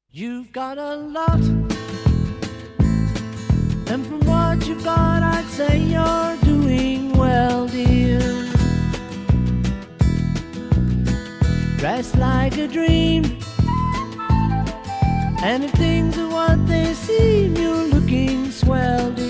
You've got a lot, and from what you've got, I'd say you're doing well, dear. Dressed like a dream, and if things are what they seem, you're looking swell, dear.